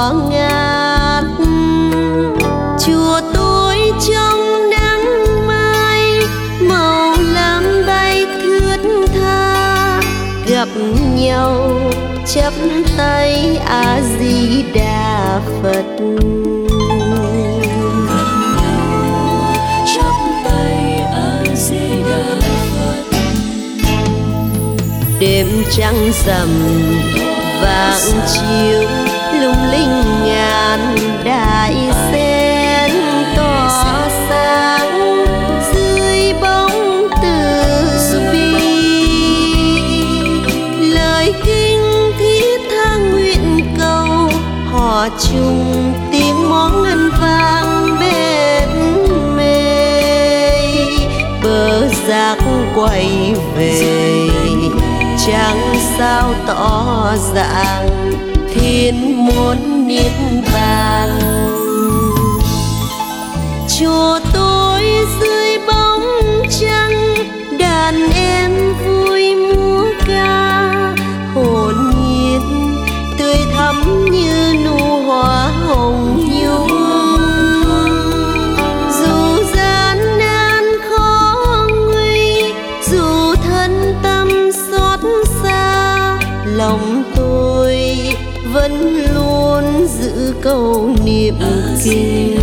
cỏ ngát. Chùa tôi trong nắng mai, màu lam bay thướt tha, gặp nhau chắp tay A Di Đà Phật. Đêm trăng rằm vàng chiếu lung linh ngàn đại sen tỏa sáng dưới bóng từ bi. Lời kinh thiết tha nguyện cầu, họ chung tiếng món ngân vang bên mê. Bờ giác quay về chẳng sao tỏ ràng thiên môn niết bàn. Chùa tôi dưới bóng trăng, đàn em vui múa ca, hồn nhiên tươi thắm như nụ hoa hồng nhung. Dù gian nan khó nguy, dù thân tâm xót xa, lòng tôi vẫn luôn giữ câu niệm kinh.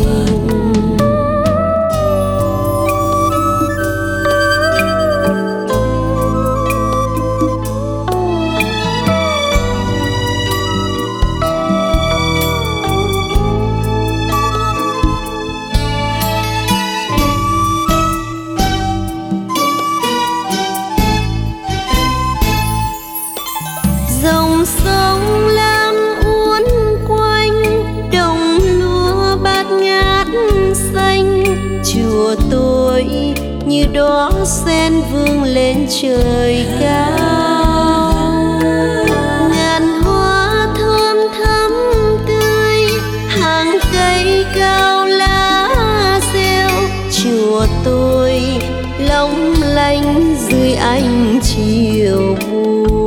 Dòng sông lam uốn quanh, đồng lúa bát ngát xanh. Chùa tôi như đóa sen vươn lên trời cao, ngàn hoa thơm thắm tươi, hàng cây cao lá rêu. Chùa tôi long lanh dưới ánh chiều buông.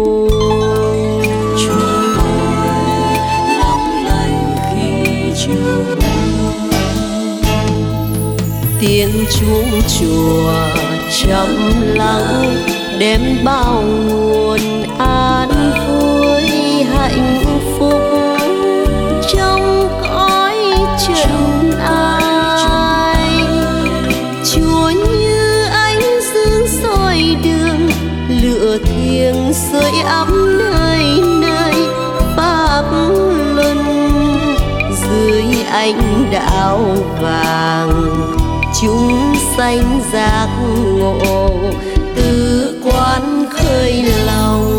Tiếng chuông chùa trầm lắng đem bao nguồn an vui hạnh phúc trong cõi trần ai. Chùa như ánh dương soi đường, lửa thiêng sưởi ấm nơi nơi pháp luân. Dưới ánh đạo vàng chúng sanh giác ngộ, từ quán khơi lòng.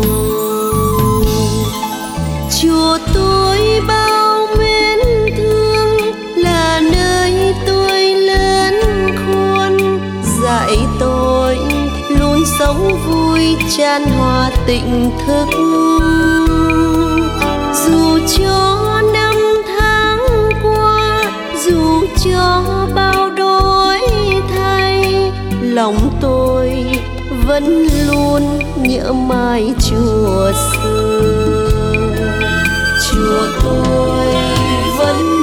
Chùa tôi bao mến thương, là nơi tôi lớn khôn, dạy tôi luôn sống vui chan hòa tỉnh thức. Dù cho năm tháng qua, dù cho bao đổi thay, lòng tôi vẫn luôn nhớ mãi chùa xưa. Chùa tôi vẫn